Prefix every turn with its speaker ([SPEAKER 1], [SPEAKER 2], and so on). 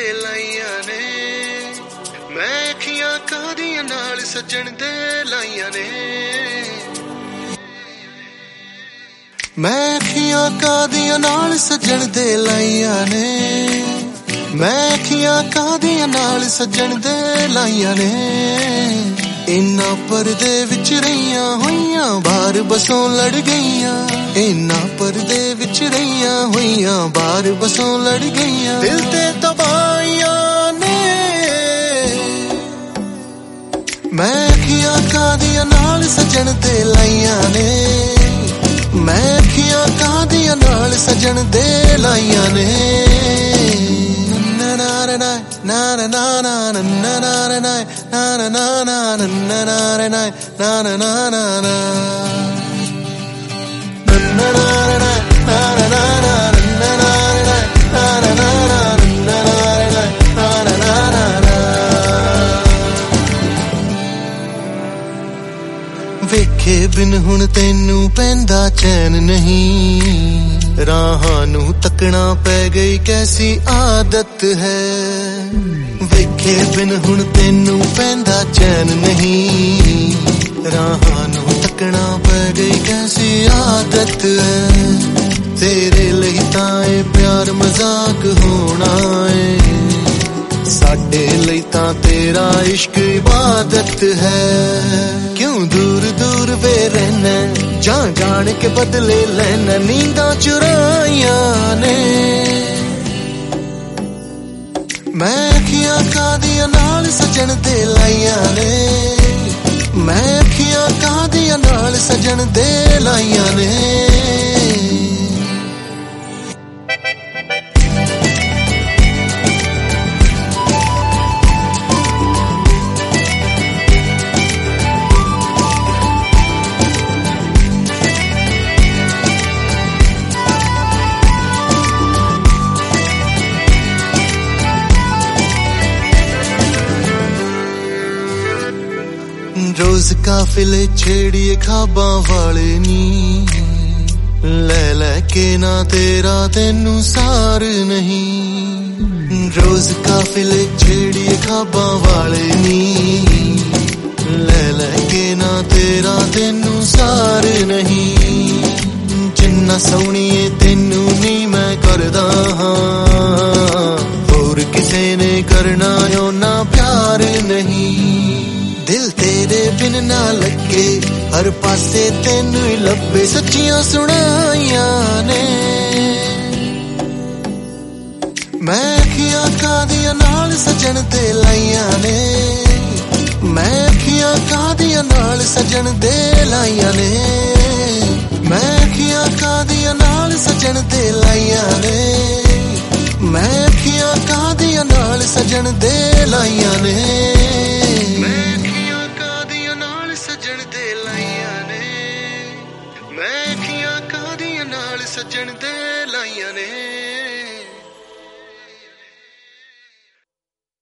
[SPEAKER 1] ਲਾਈਆਂ ਨੇ ਮੈਂ ਅੱਖੀਆਂ ਕਾਹਦੀਆਂ ਨਾਲ ਸੱਜਣ ਦੇ ਲਾਈਆਂ ਨੇ ਮੈਂ ਅੱਖੀਆਂ ਕਾਹਦੀਆਂ ਨਾਲ ਸੱਜਣ ਦੇ ਲਾਈਆਂ ਨੇ ਮੈਂ ਅੱਖੀਆਂ ਕਾਹਦੀਆਂ ਨਾਲ ਸੱਜਣ ਦੇ ਲਾਈਆਂ ਨੇ ਇੰਨਾ ਪਰਦੇ ਵਿੱਚ ਰਹੀਆਂ ਹੋਈਆਂ ਬਾਹਰ ਬਸੋਂ ਲੜ ਗਈਆਂ ਇੰਨਾ ਪਰਦੇ ਵਿੱਚ ਰਹੀਆਂ ਹੋਈਆਂ ਬਾਹਰ ਬਸੋਂ ਲੜ ਗਈਆਂ ਦਿਲ ਤੇ ਤਬਾਹੀਆਂ ਨੇ ਮੈਂ ਅੱਖੀਆਂ ਕਾਹਦੀਆਂ ਨਾਲ ਸੱਜਣ ਤੇ ਲਾਈਆਂ ਨੇ ਮੈਂ ਅੱਖੀਆਂ ਕਾਹਦੀਆਂ ਨਾਲ ਸੱਜਣ ਦੇ ਲਾਈਆਂ ਨੇ na na na na na na na na na na na na na na na na na na ਵੇਖੇ ਬਿਨ ਹੁਣ ਤੈਨੂੰ ਪੈਂਦਾ ਚੈਨ ਨਹੀਂ ਰਾਹਾਂ ਨੂੰ ਤੱਕਣਾ ਪੈ ਗਈ ਕੈਸੀ ਆਦਤ ਹੈ ਵੇਖੇ ਬਿਨ ਹੁਣ ਤੈਨੂੰ ਪੈਂਦਾ ਚੈਨ ਨਹੀਂ ਰਾਹਾਂ ਨੂੰ ਤੱਕਣਾ ਪੈ ਗਈ ਕੈਸੀ ਆਦਤ ਹੈ ਤੇਰੇ ਲਈ ਤਾਂ ਇਹ ਪਿਆਰ ਮਜ਼ਾਕ ਹੋਣਾ ਏ ਸਾਡੇ ਲਈ ਤਾਂ ਤੇਰਾ ਇਸ਼ਕ ਇਬਾਦਤ ਹੈ ਕਿਉਂ ਦੂਰ ਦੂਰ ਵੇ ਰਹਿਣਾ ਜਾਣ ਜਾਣ ਕੇ ਬਦਲੇ ਲੈਣਾ ਨੀਂਦਾਂ ਚੁਰਾਈਆਂ ਨੇ ਮੈਂ ਅੱਖੀਆਂ ਕਾਹਦੀਆਂ ਨਾਲ ਸੱਜਣ ਤੇ ਲਾਈਆਂ ਨੇ ਮੈਂ ਅੱਖੀਆਂ ਕਾਹਦੀਆਂ ਨਾਲ ਸੱਜਣ ਦੇ ਲਾਈਆਂ ਨੇ रोज काफिले छेड़िए खाबां वाले नी ले लेके ना तेरा तेनू सार नहीं रोज काफिले छेड़िए खाबां वाले नी ले लेके ना तेरा तेनू सार नहीं जिन्ना सोहणीए तेनू नी मैं करदा हां होर किसे ने करना ओना प्यार नहीं दिल तेरे बिन ना लगे हर पासे तेनू ही लभे सच्चियां सुनाइयां ने मैं अखियां काहदियां नाल सजन ते लाइयां ने मैं अखियां काहदियां नाल सजन दे लाइयां ने मैं अखियां काहदियां नाल सजन ते लाइयां ने मैं अखियां काहदियां नाल सजन दे लाइयां ने